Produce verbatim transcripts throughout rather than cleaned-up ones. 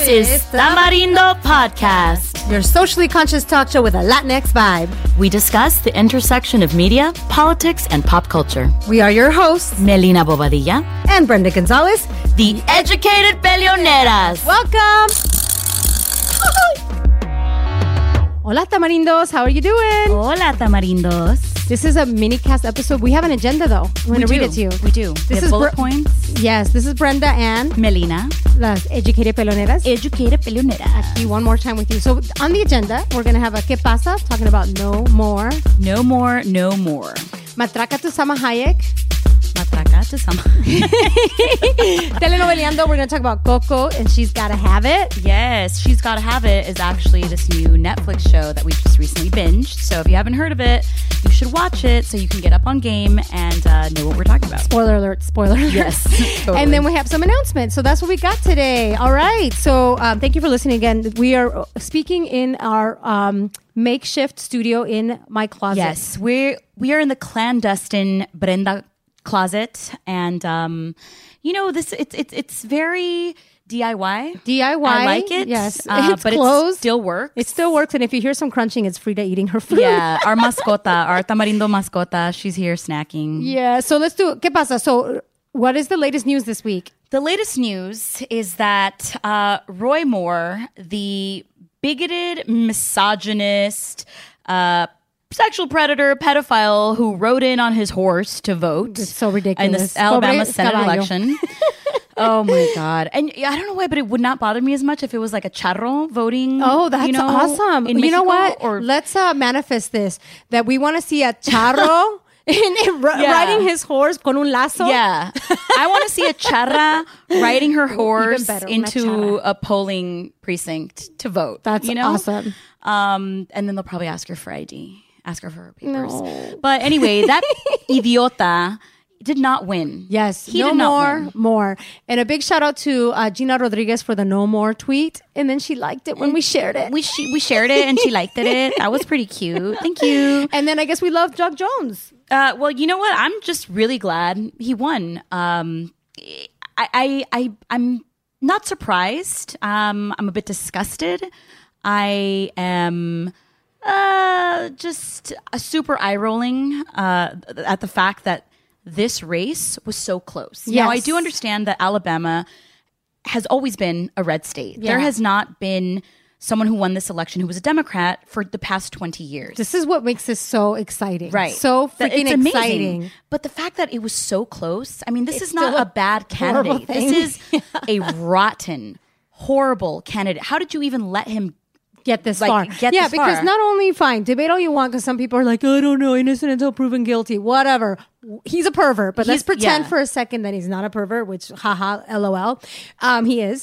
is Tamarindo Podcast, your socially conscious talk show with a Latinx vibe. We discuss the intersection of media, politics, and pop culture. We are your hosts, Melina Bobadilla and Brenda Gonzalez, the educated peleoneras. Welcome. Hola, Tamarindos. How are you doing? Hola, Tamarindos. This is a mini cast episode. We have an agenda, though. I'm going to read it to you. We do. This we have is bullet Br- points. Yes, this is Brenda and Melina, las educated peloneras. Educated peleoneras. Aquí one more time with you. So on the agenda, we're going to have a ¿Qué pasa? Talking about no more. No more, no more. Matraca to Sama Hayek. Matraca to Sama. Telenoveleando, we're going to talk about Coco and She's Gotta Have It. Yes, She's Gotta Have It is actually this new Netflix show that we just recently binged. So if you haven't heard of it, you should watch it so you can get up on game and uh, know what we're talking about. Spoiler alert, spoiler alert. Yes. Totally. And then we have some announcements. So that's what we got today. All right. So um, thank you for listening again. We are speaking in our um, makeshift studio in my closet. Yes, we we are in the clandestine Brenda closet, and um, you know this. It's it's it's very D I Y. D I Y. I like it. Yes, uh, it's but closed. It still works. It still works, and if you hear some crunching, it's Frida eating her food. Yeah, our mascota, our Tamarindo mascota, she's here snacking. Yeah. So let's do. ¿Qué pasa? So what is the latest news this week? The latest news is that uh, Roy Moore, the bigoted, misogynist, uh, sexual predator, pedophile who rode in on his horse to vote. It's so ridiculous. In the Alabama Pobre Senate caballo. election. Oh my God. And I don't know why, but it would not bother me as much if it was like a charro voting. Oh, that's you know, awesome. in You know Mexico, what? Or, Let's uh, manifest this, that we want to see a charro in, in, r- Yeah. riding his horse con un lazo. Yeah. I want to see a charra riding her horse better, una into charra. a polling precinct to vote. That's you know? awesome. Um, and then they'll probably ask her for I D. Ask her for her papers. No. But anyway, that idiota did not win. Yes, he no did not more, win. more. And a big shout out to uh, Gina Rodriguez for the no more tweet. And then she liked it when we shared it. We sh- we shared it and she liked it. That was pretty cute. Thank you. And then I guess we love Doug Jones. Uh, well, you know what? I'm just really glad he won. Um, I, I, I, I'm not surprised. Um, I'm a bit disgusted. I am uh, just a super eye rolling uh, at the fact that this race was so close. Yes. Now, I do understand that Alabama has always been a red state. Yeah. There has not been someone who won this election who was a Democrat for the past twenty years. This is what makes this so exciting. Right. So That- freaking it's amazing. exciting. But the fact that it was so close, I mean, this It's is not still a bad horrible candidate. thing. This is a rotten, horrible candidate. How did you even let him Get this Like, far. get yeah, this because far. not only, fine, debate all you want because some people are like, I don't know, innocent until proven guilty. Whatever. He's a pervert, but let's He's- pretend yeah. for a second that he's not a pervert, which, haha, lol. Um, he is.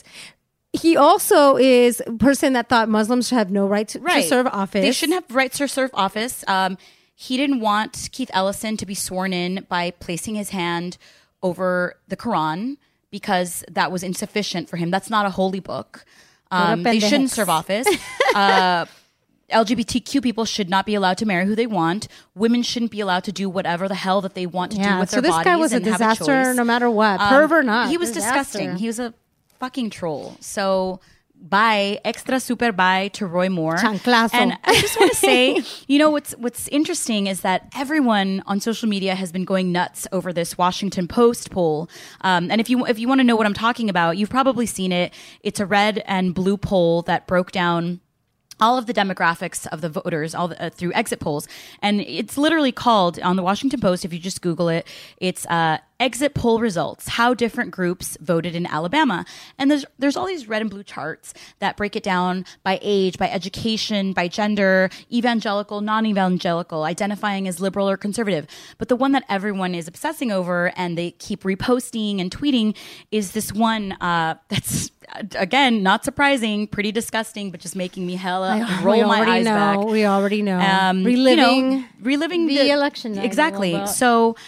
He also is a person that thought Muslims should have no right to, to serve office. They shouldn't have rights to serve office. Um, he didn't want Keith Ellison to be sworn in by placing his hand over the Quran because that was insufficient for him. That's not a holy book. Um, they shouldn't pendejos. serve office. Uh, L G B T Q people should not be allowed to marry who they want. Women shouldn't be allowed to do whatever the hell that they want to do Yeah, with so their this bodies. guy was a and have disaster choice. no matter what. Um, Perv or not. He was Disaster. disgusting. He was a fucking troll. So bye, extra super bye to Roy Moore. Chanclazo. And I just want to say, you know, what's what's interesting is that everyone on social media has been going nuts over this Washington Post poll. Um, and if you if you want to know what I'm talking about, you've probably seen it. It's a red and blue poll that broke down all of the demographics of the voters all the, uh, through exit polls. And it's literally called on the Washington Post, if you just Google it, it's uh, exit poll results, how different groups voted in Alabama. And there's there's all these red and blue charts that break it down by age, by education, by gender, evangelical, non-evangelical, identifying as liberal or conservative. But the one that everyone is obsessing over and they keep reposting and tweeting is this one uh, that's, again, not surprising, pretty disgusting, but just making me hella I- roll we my already eyes know, back. We already know. Um, reliving, you know, reliving the election night a exactly. little bit. So,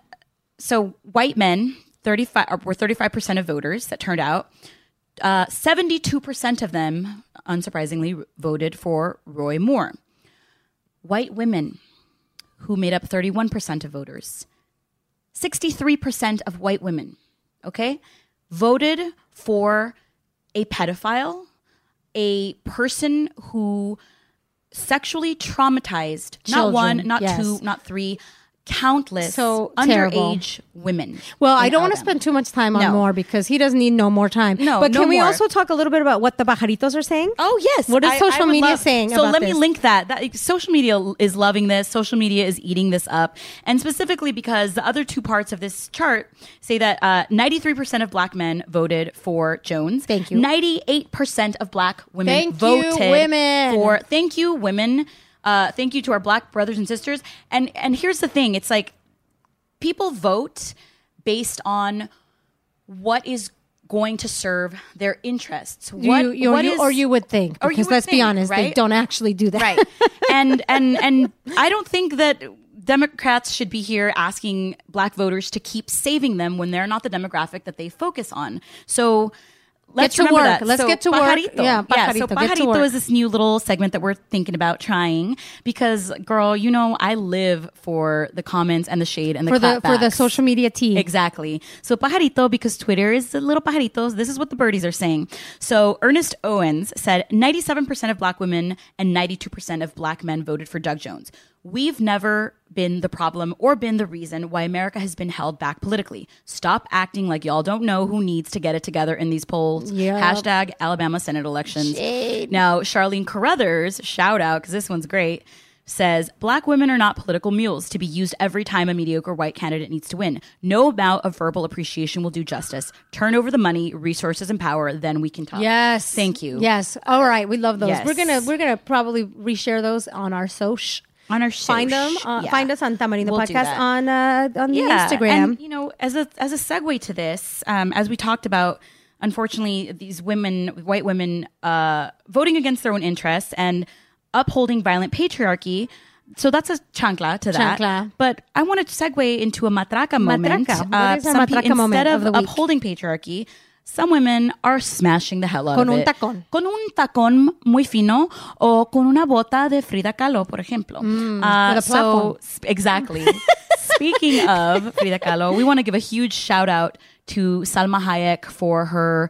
so white men, thirty-five or were thirty-five percent of voters that turned out. Uh, seventy-two percent of them, unsurprisingly, voted for Roy Moore. White women, who made up thirty-one percent of voters, sixty-three percent of white women, okay, voted for a pedophile a person who sexually traumatized Children, not one, not yes. two, not three, countless So underage terrible. women. Well, I in don't want to Alabama. spend too much time on No. more because he doesn't need no more time. No, but no can we more. also talk a little bit about what the pajaritos are saying? Oh yes. What is I- social I would media love- saying So about let me this? link that. that. Social media is loving this. Social media is eating this up, and specifically because the other two parts of this chart say that uh, ninety-three percent of black men voted for Jones. Thank you. ninety-eight percent of black women Thank you, voted women. for. Thank you, women. Uh, thank you to our black brothers and sisters. And and here's the thing: it's like people vote based on what is going to serve their interests. What, you, you, what you, is- or you would think, or you because would let's be think, honest, they right? don't actually do that. Right. and and and I don't think that Democrats should be here asking black voters to keep saving them when they're not the demographic that they focus on. So let's Get to remember work. that. Let's so, get to work. pajarito. Yeah, yeah. So pajarito. Get to pajarito work. is this new little segment that we're thinking about trying because, girl, you know I live for the comments and the shade and the For the for the clapbacks. social media tea. Exactly. So pajarito, because Twitter is the little pajaritos, this is what the birdies are saying. So Ernest Owens said ninety-seven percent of black women and ninety-two percent of black men voted for Doug Jones. We've never been the problem or been the reason why America has been held back politically. Stop acting like y'all don't know who needs to get it together in these polls. Yep. Hashtag Alabama Senate elections. Now, Charlene Carruthers, shout out, because this one's great, says, black women are not political mules to be used every time a mediocre white candidate needs to win. No amount of verbal appreciation will do justice. Turn over the money, resources, and power, then we can talk. Yes. Thank you. Yes. All right. We love those. Yes. We're gonna we're gonna probably reshare those on our social. On our Find them. soch. Uh, Yeah. Find us on Tamarindo We'll do Podcast that. on uh, on the Yeah, Instagram. And, you know, as a as a segue to this, um, as we talked about, unfortunately, these women, white women, uh, voting against their own interests and upholding violent patriarchy. So that's a chancla to that. Chancla. But I want to segue into a matraca moment. Matraca. What Uh, is our some pe- matraca moment instead of of, the week? upholding patriarchy, some women are smashing the hell out Con of un it. tacón. Con un tacón muy fino o con una bota de Frida Kahlo, por ejemplo. Uh, Mm, with a platform. so, sp- exactly. Speaking of Frida Kahlo, we want to give a huge shout out to Salma Hayek for her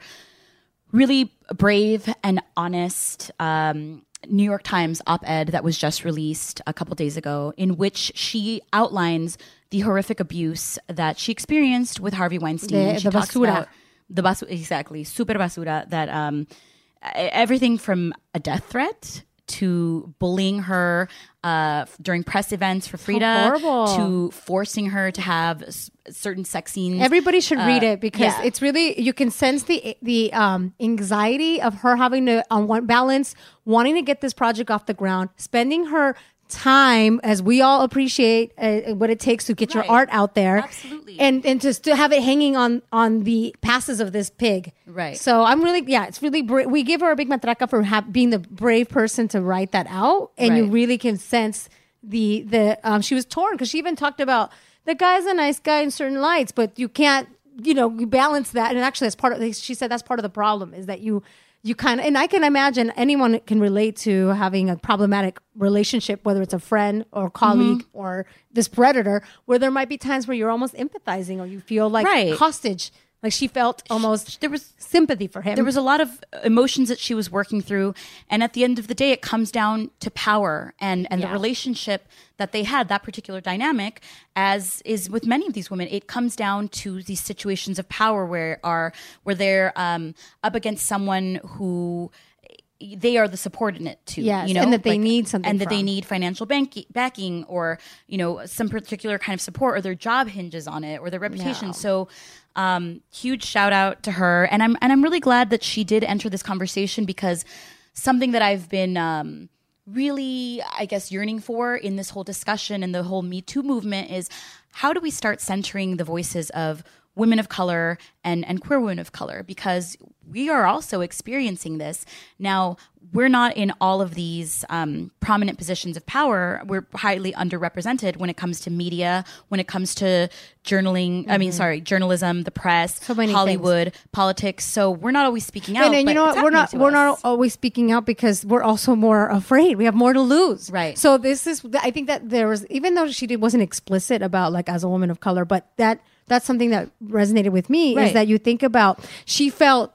really brave and honest um, New York Times op-ed that was just released a couple days ago, in which she outlines the horrific abuse that she experienced with Harvey Weinstein. The- And she the talks basura. about the basu- exactly, super basura, that um, e- everything from a death threat to bullying her uh, during press events for Frida, horrible. to forcing her to have s- certain sex scenes. Everybody should read it because yeah. it's really, you can sense the the um, anxiety of her having to, on one balance, wanting to get this project off the ground, spending her time, as we all appreciate uh, what it takes to get your Right. art out there. Absolutely. And and to still have it hanging on on the passes of this pig. Right. So I'm really, yeah, it's really, bra- we give her a big matraca for ha- being the brave person to write that out. And you Right. really can sense the, the um, she was torn because she even talked about the guy's a nice guy in certain lights, but you can't, you know, you balance that. And actually, that's part of, she said that's part of the problem is that you, you kind of, and I can imagine anyone can relate to having a problematic relationship, whether it's a friend or colleague Mm-hmm. or this predator, where there might be times where you're almost empathizing or you feel like Right. hostage. Like she felt almost there was sympathy for him. there was a lot of emotions that she was working through, and at the end of the day, it comes down to power and and Yeah. the relationship that they had, that particular dynamic. As is with many of these women, it comes down to these situations of power where are where they're um, up against someone who they are the subordinate to, Yes, you know, and that they need something and that they from. need financial bank- backing, or you know, some particular kind of support, or their job hinges on it, or their reputation. Yeah. So, um, huge shout out to her, and I'm and I'm really glad that she did enter this conversation, because something that I've been um, really, I guess, yearning for in this whole discussion and the whole Me Too movement is, how do we start centering the voices of women of color and, and queer women of color, because we are also experiencing this. Now, we're not in all of these um, prominent positions of power. We're highly underrepresented when it comes to media, when it comes to journaling, I mean, sorry, journalism, the press, So many Hollywood, politics. So we're not always speaking out. and, and you but know it's what? We're not happening to we're not us. always speaking out because we're also more afraid. We have more to lose. Right. So this is, I think that there was, even though she did, wasn't explicit about like as a woman of color, but that that's something that resonated with me is Right. that you think about, she felt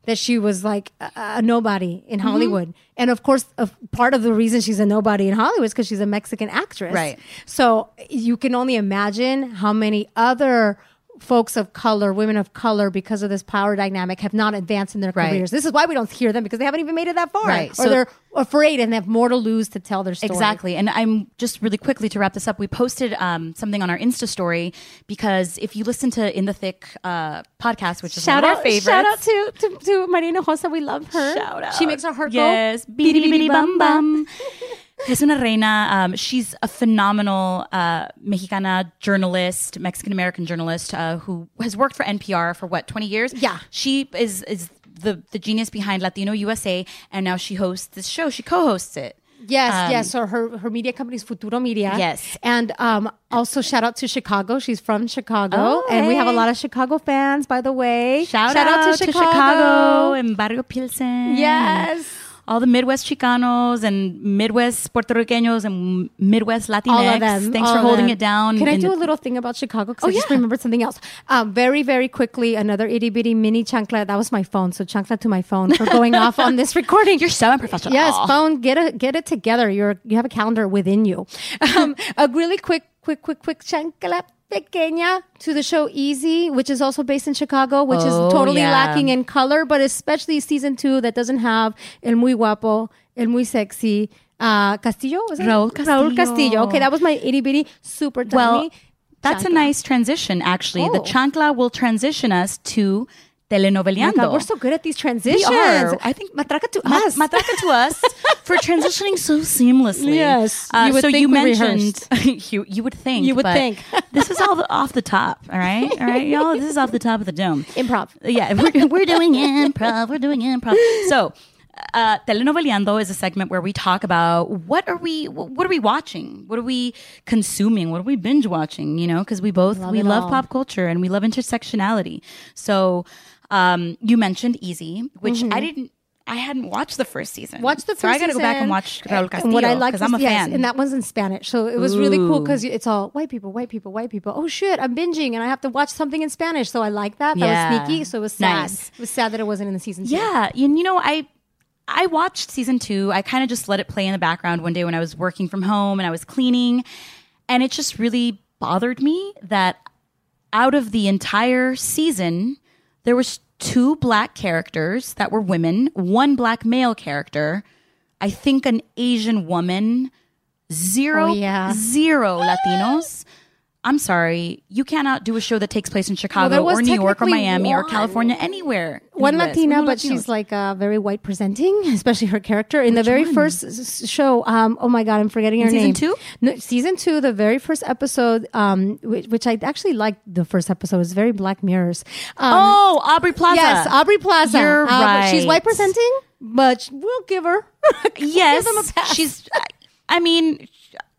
that she was like a, a nobody in Hollywood. Mm-hmm. And of course, a part of the reason she's a nobody in Hollywood is because she's a Mexican actress. Right. So you can only imagine how many other folks of color, women of color, because of this power dynamic, have not advanced in their right. careers. This is why we don't hear them, because they haven't even made it that far. Right. Or So, they're afraid and have more to lose to tell their story. Exactly. And I'm just really quickly to wrap this up. We posted um, something on our Insta story, because if you listen to In the Thick uh, podcast, which is shout one out, of our favorites. Shout out to, to, to Marina Josa. We love her. Shout out. She makes our heart yes. go. Yes. Bidi bidi bum bum. Es una reina. Um, she's a phenomenal uh, Mexicana journalist, Mexican-American journalist uh, who has worked for N P R for what, twenty years? Yeah. She is is the, the genius behind Latino U S A, and now she hosts this show. She co-hosts it. Yes, Um, yes. So her, her media company is Futuro Media. Yes. And um, also shout out to Chicago. She's from Chicago. Oh, and we have a hey. lot of Chicago fans, by the way. Shout, out, to, Chicago. and Barrio Pilsen. Yes. All the Midwest Chicanos and Midwest Puerto Ricanos and Midwest Latinx. All of them. Thanks all for of holding them. it down. Can I in do the- a little thing about Chicago? Because Oh, I just yeah. remembered something else. Um, very, very quickly, another itty bitty mini chancla. That was my phone. So chancla to my phone for going off on this recording. You're so unprofessional. Yes, phone, get it, get it together. You're, you have a calendar within you. Um, a really quick, quick, quick, quick chancla pequeña to the show Easy, which is also based in Chicago, which Oh, is totally yeah. lacking in color, but especially season two that doesn't have El Muy Guapo, El Muy Sexy, uh, Castillo? Was it? Raúl Raúl Castillo. Castillo. Okay, that was my itty bitty super tiny. Well, that's a chancla. nice transition, actually. The Oh. chancla will transition us to telenoveleando. Oh my God, we're so good at these transitions. We are. I think matraca to Ma- us. Matraca to us for transitioning so seamlessly. Yes. Uh, You would so think you we mentioned you you would think You would but think. this is all the, off the top. All right, all right, y'all. This is off the top of the dome. Improv. Yeah, we're we're doing improv. We're doing improv. So. Uh, Telenoveleando is a segment where we talk about what are we what are we watching, what are we consuming, what are we binge watching, you know, because we both Love we it love all. pop culture and we love intersectionality. So um, you mentioned Easy, which I didn't I hadn't watched the first season. Mm-hmm. Watch the first so I got to go back and season. watch Raúl And Castillo what I like because I'm a yes, fan. and that one's in Spanish, so it was really cool Ooh. because it's all white people, white people, white people. Oh shit, I'm binging and I have to watch something in Spanish, so I like that. That Yeah. was sneaky, so it was sad. Nice. It was sad that it wasn't in the season two. Yeah, and you know, I I watched season two. I kind of just let it play in the background one day when I was working from home and I was cleaning, and it just really bothered me that out of the entire season, there was two black characters that were women, one black male character, I think an Asian woman, zero, Oh, yeah. zero Latinos. I'm sorry, you cannot do a show that takes place in Chicago there was or New York or technically Miami or one- California, anywhere. in One the U S. Latina, No but Latinos. she's like uh, very white presenting, especially her character in the very one? first s- s- show. Um, oh my God, I'm forgetting her In season name. two? No, season two, the very first episode, um, which, which I actually liked. The first episode was very Black Mirrors. Um, Oh, Aubrey Plaza. yes, Aubrey Plaza. You're Uh, right. She's white presenting, but we'll give her. Yes, Give them a pass. she's. I mean,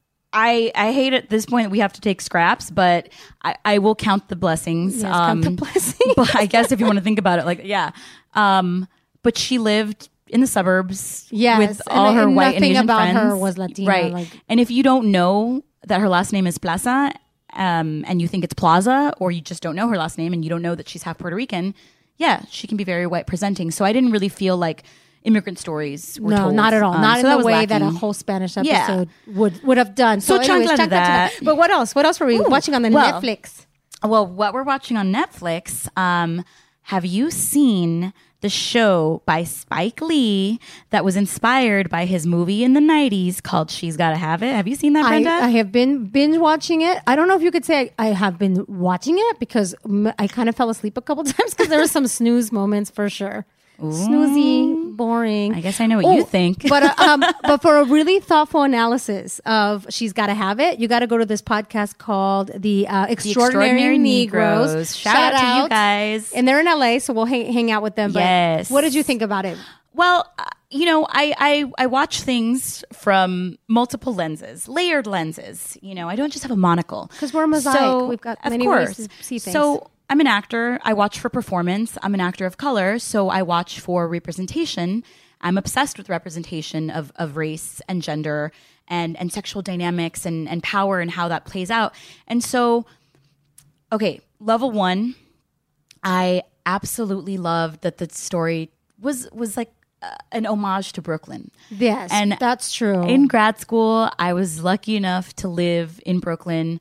I I hate at this point that we have to take scraps, but I, I will count the blessings. Yes, count the blessings. But I guess if you want to think about it, like yeah. Um, but she lived in the suburbs Yes, with and- all her and white and nothing Asian about friends. her was Latina, right? like- And if you don't know that her last name is Plaza, um, and you think it's Plaza, or you just don't know her last name and you don't know that she's half Puerto Rican, yeah, she can be very white presenting. So I didn't really feel like immigrant stories were No, told. not at all. Um, not so in that the was way that a lacking. whole Spanish Yeah. episode would would have done. So anyways, chancla to chancla that. But what else? What else were we watching on the well, Netflix? Well, what we're watching on Netflix, um, have you seen the show by Spike Lee that was inspired by his movie in the nineties called She's Gotta Have It? Have you seen that, I, Brenda? I have been binge watching it. I don't know if you could say I, I have been watching it because m- I kind of fell asleep a couple times because there were some snooze moments for sure. Snoozy, boring. I guess I know what you think. but uh, um, but for a really thoughtful analysis of She's Gotta Have It, you got to go to this podcast called The uh, Extraordinary, Extraordinary Negroes. Negroes. Shout out to you guys. And they're in L A, so we'll hang, hang out with them. But Yes. what did you think about it? Well, uh, you know, I, I I watch things from multiple lenses, layered lenses. You know, I don't just have a monocle 'Cause we're a mosaic. We've got of many ways course. to see things. So I'm an actor. I watch for performance. I'm an actor of color, so I watch for representation. I'm obsessed with representation of, of race and gender and, and sexual dynamics and, and power and how that plays out. And so, okay, level one, I absolutely love that the story was was like uh, an homage to Brooklyn. Yes, And that's true. In grad school, I was lucky enough to live in Brooklyn,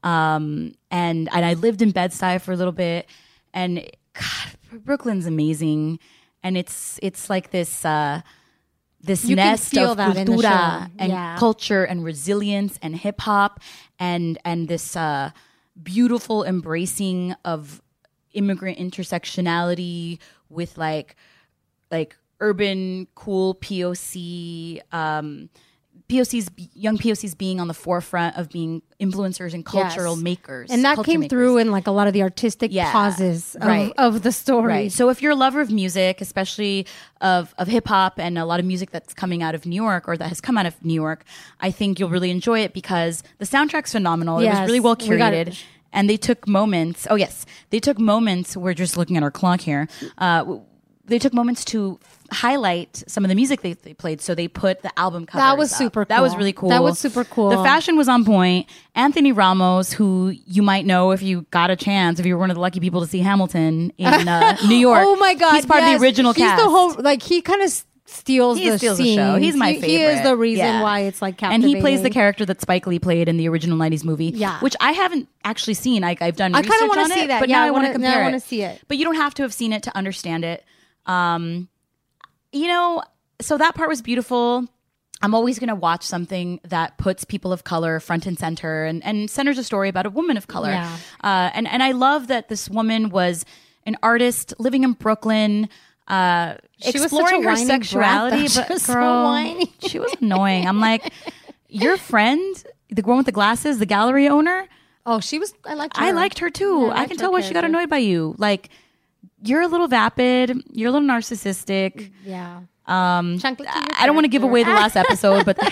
um, and and I lived in Bed-Stuy for a little bit. And God, Brooklyn's amazing, and it's it's like this uh, this You can nest feel of that in the cultura show. and Yeah. culture and resilience and hip hop and and this uh, beautiful embracing of immigrant intersectionality with like like urban cool P O C. Um, P O Cs, young P O Cs being on the forefront of being influencers and cultural Yes. makers. And that culture came makers. through in like a lot of the artistic Yeah, pauses of, right. of the story. Right. So if you're a lover of music, especially of, of hip hop and a lot of music that's coming out of New York or that has come out of New York, I think you'll really enjoy it because the soundtrack's phenomenal. It Yes, was really well we got curated. it. And they took moments. Oh, yes. They took moments. We're just looking at our clock here. Uh, w- they took moments to highlight some of the music they, they played. So they put the album covers That was up. super That was cool. really cool. That was super cool. The fashion was on point. Anthony Ramos, who you might know if you got a chance, if you were one of the lucky people to see Hamilton in uh, New York. Oh my God. He's part yes. of the original He's cast. the whole, like, he kind of steals He the steals the scene. show. He's my he, favorite. He is the reason Yeah. why it's like And captivating. he plays the character that Spike Lee played in the original nineties movie, Yeah. which I haven't actually seen. I, I've done I research kinda wanna on see it, that. but Yeah, now I I want to wanna- now compare I it. wanna see it. But you don't have to have seen it to understand it. Um, you know, so that part was beautiful. I'm always going to watch something that puts people of color front and center and, and centers a story about a woman of color. Yeah. Uh, and, and I love that this woman was an artist living in Brooklyn, uh, She was such a exploring her whiny brat, sexuality. though. She But was so girl, whiny. she was annoying. I'm like, your friend, the one with the glasses, the gallery owner, Oh, she was, I liked her. I liked her too. Yeah, I I, liked can her tell why she got character. annoyed by you. Like, you're a little vapid. You're a little narcissistic. Yeah. Um, Chancla to your I don't want to give character. away the last episode, but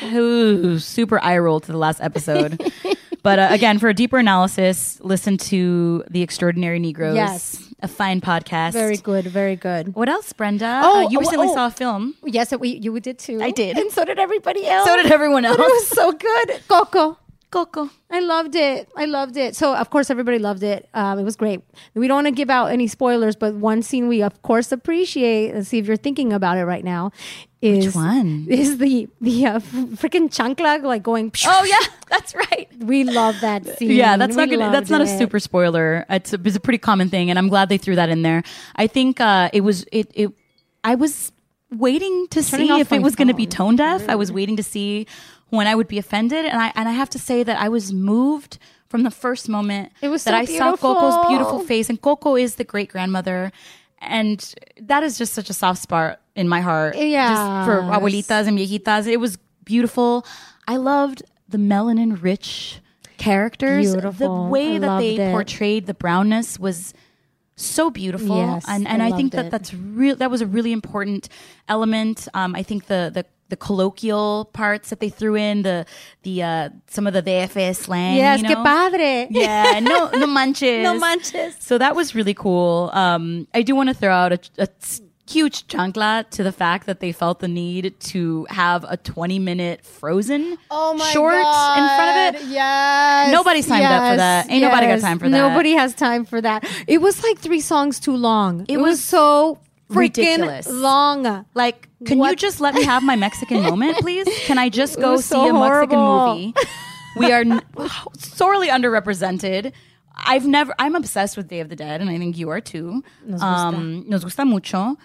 ooh, super eye roll to the last episode. But uh, again, for a deeper analysis, listen to The Extraordinary Negroes. Yes. A fine podcast. Very good. Very good. What else, Brenda? Oh, Uh, you oh, recently oh. saw a film. Yes, we, you did too. I did. And so did everybody else. So did everyone else. But it was so good. Coco. Coco. I loved it. I loved it. So, of course, everybody loved it. Um, it was great. We don't want to give out any spoilers, but one scene we, of course, appreciate. Let's see if you're thinking about it right now. Is, Which one? Is the the uh, freaking chancla like going? Oh yeah, that's right. We love that scene. Yeah, that's We not gonna, that's not a loved it. super spoiler. It's a, it's a pretty common thing, and I'm glad they threw that in there. I think uh, it was it it. I was waiting to Turning see off if it my was going to be phone. tone deaf. I was waiting to see when I would be offended, and I and I have to say that I was moved from the first moment It was that so I saw Coco's beautiful. beautiful face, and Coco is the great grandmother. And that is just such a soft spot in my heart. Yes. Just for abuelitas and viejitas. It was beautiful. I loved the melanin rich characters. Beautiful. The way I that they loved it. portrayed the brownness was so beautiful. Yes, and and I I, think loved that it. that's real. That was a really important element. Um, I think the the the colloquial parts that they threw in, the the uh, some of the D F S slang. Yes, you que know? padre. Yeah, no, no manches. No manches. So that was really cool. Um, I do want to throw out a, a huge chancla to the fact that they felt the need to have a twenty minute Frozen Oh my short God. in front of it. Yes. Nobody signed up for that. Ain't nobody got time for that. Nobody has time for that. It was like three songs too long. It, was, was so freaking ridiculous. long. Like, can you What? just let me have my Mexican moment, please? Can I just go was see so a Mexican horrible. movie? We are n- sorely underrepresented. I've never. I'm obsessed with Day of the Dead, and I think you are too. Nos gusta. Um, nos gusta mucho.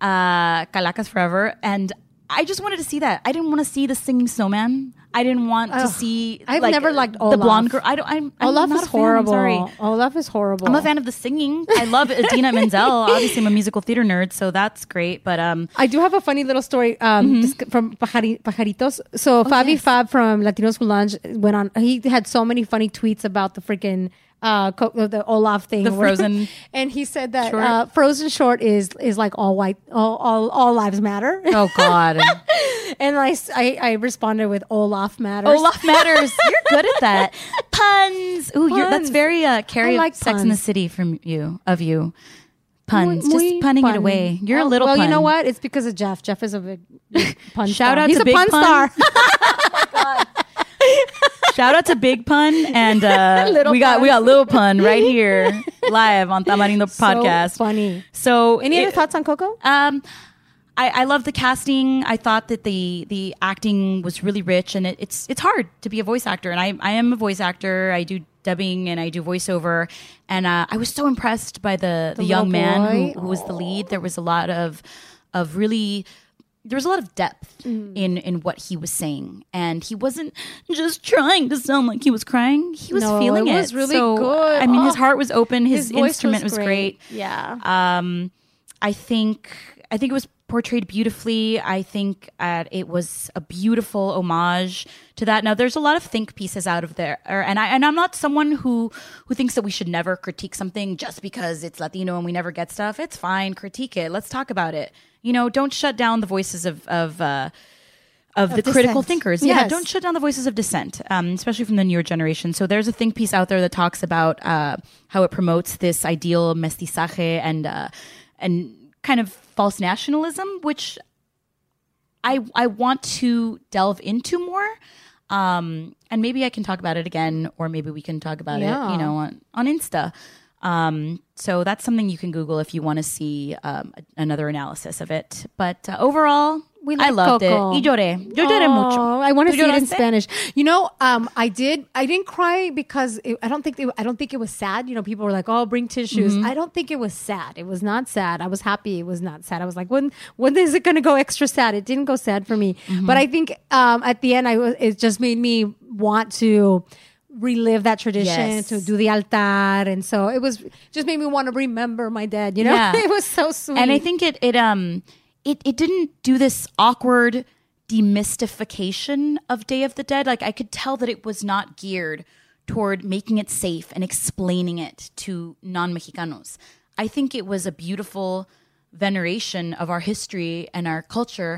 Uh, Calacas forever, and I just wanted to see that. I didn't want to see the singing snowman. I didn't want to Ugh. see. I've like, never liked the Olaf. blonde girl. I don't. I'm, I'm Olaf not is a fan, I'm horrible. sorry. Olaf is horrible. I'm a fan of the singing. I love Idina Menzel. Obviously, I'm a musical theater nerd, so that's great. But um, I do have a funny little story um, just from Pajari- Pajaritos. So Fabi Mm-hmm. Oh, yes. Fab from Latinos Who Lunch went on. He had so many funny tweets about the freaking uh, co- the Olaf thing, The or whatever. Frozen and he said that short. uh, Frozen short is is like all white, all all, all lives matter. oh god, And I, s- I, I responded with Olaf matters. Olaf matters. You're good at that. Puns. Ooh, you're, that's Puns. very uh, Carrie I like Sex in the puns. City from you of you. Puns, Muy- just muy punning pun. it away. You're a Oh, little. Well, you pun. know what? It's because of Jeff. Jeff is a big, big pun Shout star. out He's to a Big pun Pun. star. Shout out to Big Pun and uh, Little we got Pun. we got Little Pun right here live on Tamarindo podcast. So funny. So Any it- other thoughts on Coco? Um, I, I love the casting. I thought that the the acting was really rich, and it, it's it's hard to be a voice actor. And I I am a voice actor. I do dubbing and I do voiceover. And uh, I was so impressed by the the, The young little man boy. who, who was the lead. There was a lot of of really. There was a lot of depth Mm. in, in what he was saying, and he wasn't just trying to sound like he was crying. He was No, feeling it it. was really So, good. I mean, his Oh. heart was open. His, His voice instrument was was great. great. Yeah. Um, I think I think it was portrayed beautifully. I think uh, it was a beautiful homage to that. Now, there's a lot of think pieces out of there, or, and I and I'm not someone who who thinks that we should never critique something just because it's Latino and we never get stuff. It's fine, critique it. Let's talk about it. You know, don't shut down the voices of of. Uh, of, Of the critical dissent. thinkers. Yeah, Yes. don't shut down the voices of dissent, um, especially from the newer generation. So there's a think piece out there that talks about uh, how it promotes this ideal mestizaje and uh, and kind of false nationalism, which I I want to delve into more. Um, and maybe I can talk about it again, or maybe we can talk about Yeah. it, you know, on, on Insta. Um, so that's something you can Google if you want to see um, a- another analysis of it. But uh, overall, We I like loved Coco. it. Y lloré. Yo lloré mucho. Oh, I want to ¿Tú see it in lloraste? Spanish. You know, um, I did. I didn't cry because it, I don't think they, I don't think it was sad. You know, people were like, "Oh, bring tissues." Mm-hmm. I don't think it was sad. It was not sad. I was happy. It was not sad. I was like, "When when is it going to go extra sad?" It didn't go sad for me. Mm-hmm. But I think um, at the end, I was. It just made me want to relive that tradition, Yes. to do the altar, and so it was just made me want to remember my dad. You know, Yeah. it was so sweet. And I think it it um it it didn't do this awkward demystification of Day of the Dead. Like I could tell that it was not geared toward making it safe and explaining it to non-Mexicanos. I think it was a beautiful veneration of our history and our culture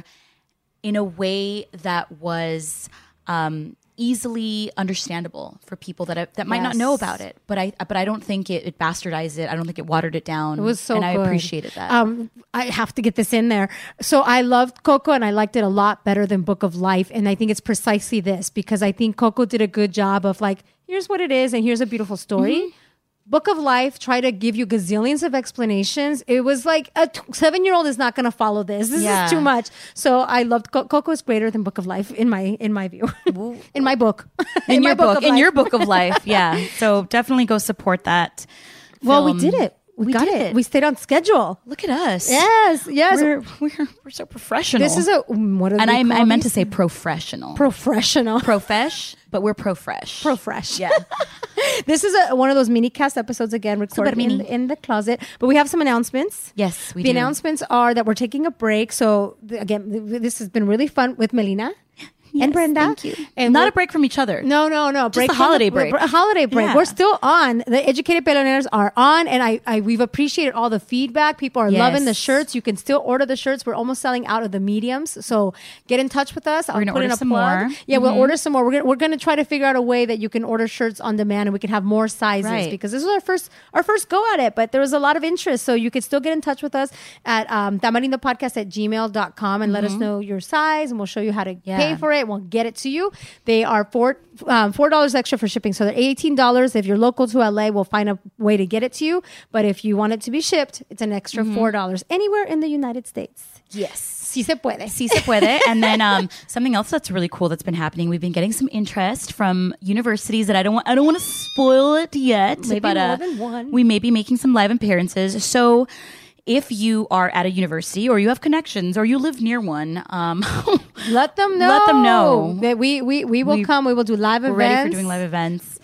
in a way that was um, easily understandable for people that that might not Yes. know about it. But I but I don't think it, it bastardized it. I don't think it watered it down. It was so and I good. appreciated that. Um, I have to get this in there. So I loved Coco, and I liked it a lot better than Book of Life. And I think it's precisely this, because I think Coco did a good job of like, here's what it is, and here's a beautiful story. Mm-hmm. Book of Life tried to give you gazillions of explanations. It was like a t- seven-year-old is not going to follow this. This Yeah. is too much. So I loved Co- Coco is greater than Book of Life in my in my view, in my book, in, my your book, of in life. your book of life, yeah. So definitely go support that. Well, we film. did it. We, We got did it. it. We stayed on schedule. Look at us. Yes, yes. We're we're, we're so professional. This is a what do and they I, call I meant to these? say professional. professional. Profesh, but we're profresh. Pro fresh. Yeah. This is a, one of those mini cast episodes again, recorded Super in, mini. in the closet. But we have some announcements. Yes, we the do. announcements are that we're taking a break. So the, again, th- this has been really fun with Melina Yes, and Brenda. Thank you. And Not we're- a break from each other. No, no, no. Break a from holiday the, break. A holiday break. Yeah. We're still on. The Educated Peleoneras are on, and I, I, we've appreciated all the feedback. People are Yes. loving the shirts. You can still order the shirts. We're almost selling out of the mediums, so get in touch with us. I'll gonna put in order a some plug. more. Yeah, we'll Mhm. order some more. We're gonna, we're gonna try to figure out a way that you can order shirts on demand, and we can have more sizes Right. because this is our first our first go at it. But there was a lot of interest, so you could still get in touch with us at um, tamarindopodcast at gmail dot com and let us know your size, and we'll show you how to Yeah. pay for it. We'll get it to you. They are four um, four dollars extra for shipping, so they're eighteen dollars. If you're local to L A, we'll find a way to get it to you. But if you want it to be shipped, it's an extra four dollars anywhere in the United States. Yes. Si se puede. Si se puede. And then um, something else that's really cool that's been happening. We've been getting some interest from universities that I don't want. I don't want to spoil it yet. Maybe but, uh, more than one. We may be making some live appearances. So if you are at a university or you have connections or you live near one, um, Let them know. Let them know. that we we we will We- come. We will do live we're events. ready for doing live events.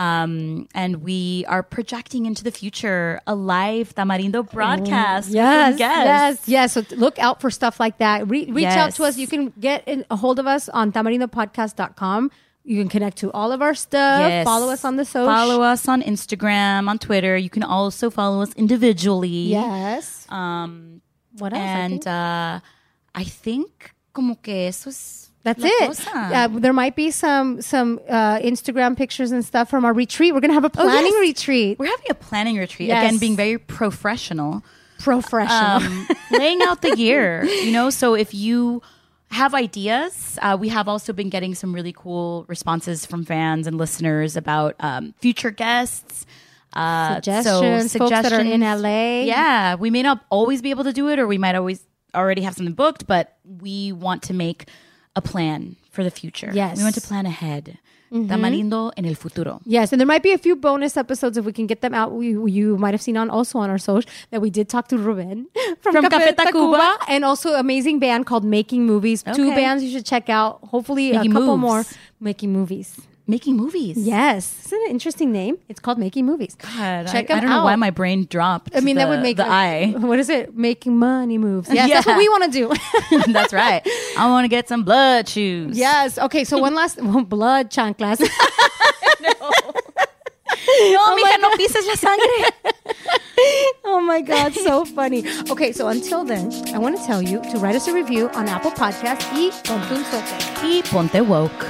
Um, and we are projecting into the future a live Tamarindo broadcast. with Yes, some guests. yes, yes. So t- look out for stuff like that. Re- reach out to Yes. us. You can get in, a hold of us on tamarindo podcast dot com. You can connect to all of our stuff. Yes. Follow us on the social. Follow us on Instagram, on Twitter. You can also follow us individually. Yes. Um, What else? I and think? uh, I think como que eso es That's la it. cosa. Uh, there might be some some uh, Instagram pictures and stuff from our retreat. We're gonna have a planning yes. retreat. We're having a planning retreat. Yes. Again, being very professional. Professional. Um, laying out the year, you know. So if you have ideas. Uh, we have also been getting some really cool responses from fans and listeners about um, future guests. Uh, suggestions, so folks that are in suggestions. L A. Yeah, we may not always be able to do it, or we might always already have something booked, but we want to make a plan for the future. Yes. We want to plan ahead. Tamarindo en el futuro. Yes, and there might be a few bonus episodes if we can get them out. We, you might have seen on also on our social that we did talk to Ruben from, From Café Café Tacuba. Tacuba, and also amazing band called Making Movies. Two Okay. bands you should check out. Hopefully Making a couple Moves. more. Making Movies. Making movies. Yes, isn't it an interesting name? It's called Making Movies. God, Check I, I them don't know out. why my brain dropped. I mean, the, that would make the like, eye. What is it? Making money moves. Yes, Yeah. that's what we want to do. That's right. I want to get some blood shoes. Yes. Okay. So one last well, blood chanclas. No, mija, no pises la sangre. Oh my God, so funny. Okay, so until then, I want to tell you to write us a review on Apple Podcasts y ponte un sote. Y ponte woke.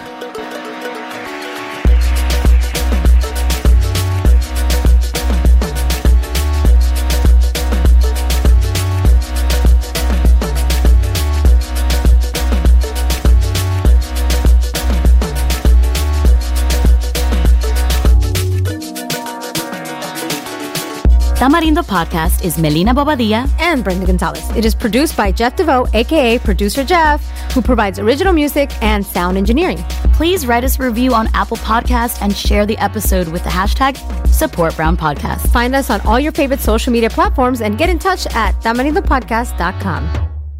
Tamarindo Podcast is Melina Bobadilla And Brenda Gonzalez. It is produced by Jeff DeVoe, aka Producer Jeff, who provides original music and sound engineering. Please write us a review on Apple Podcast and share the episode with the hashtag Support Brown Podcast. Find us on all your favorite social media platforms and get in touch at tamarindo podcast dot com.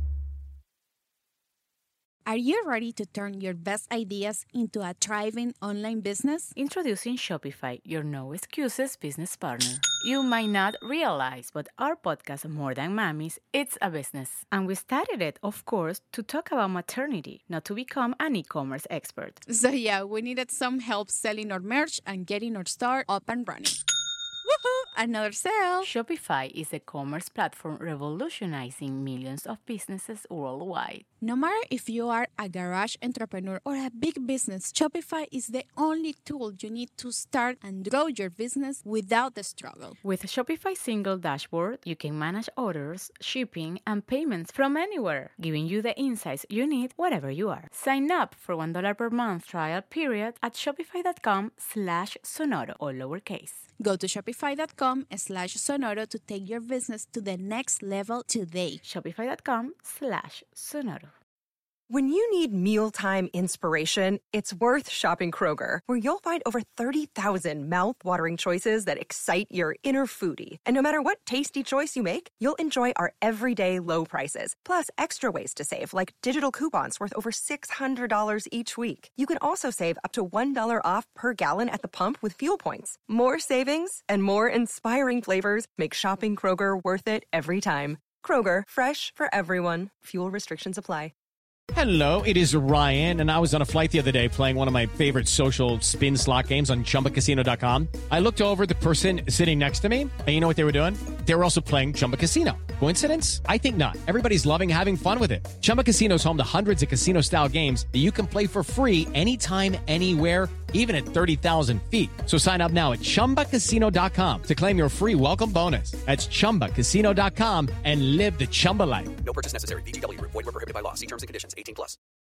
Are you ready to turn your best ideas into a thriving online business? Introducing Shopify, your no excuses business partner. You might not realize, but our podcast, More Than Mommies, it's a business. And we started it, of course, to talk about maternity, not to become an e-commerce expert. So yeah, we needed some help selling our merch and getting our store up and running. Woohoo! Another sale! Shopify is a commerce platform revolutionizing millions of businesses worldwide. No matter if you are a garage entrepreneur or a big business, Shopify is the only tool you need to start and grow your business without the struggle. With Shopify's single dashboard, you can manage orders, shipping, and payments from anywhere, giving you the insights you need wherever you are. Sign up for one dollar per month trial period at shopify.com slash sonoro, all lowercase. Go to shopify.com slash sonoro to take your business to the next level today. Shopify.com slash sonoro. When you need mealtime inspiration, it's worth shopping Kroger, where you'll find over thirty thousand mouth-watering choices that excite your inner foodie. And no matter what tasty choice you make, you'll enjoy our everyday low prices, plus extra ways to save, like digital coupons worth over six hundred dollars each week. You can also save up to one dollar off per gallon at the pump with fuel points. More savings and more inspiring flavors make shopping Kroger worth it every time. Kroger, fresh for everyone. Fuel restrictions apply. Hello, it is Ryan, and I was on a flight the other day playing one of my favorite social spin slot games on Chumba Casino dot com. I looked over at the person sitting next to me, and you know what they were doing? They were also playing Chumba Casino. Coincidence? I think not. Everybody's loving having fun with it. Chumba Casino is home to hundreds of casino-style games that you can play for free anytime, anywhere, even at thirty thousand feet. So sign up now at Chumba Casino dot com to claim your free welcome bonus. That's Chumba Casino dot com and live the Chumba life. No purchase necessary. V G W. Void where prohibited by law. See terms and conditions. eighteen plus.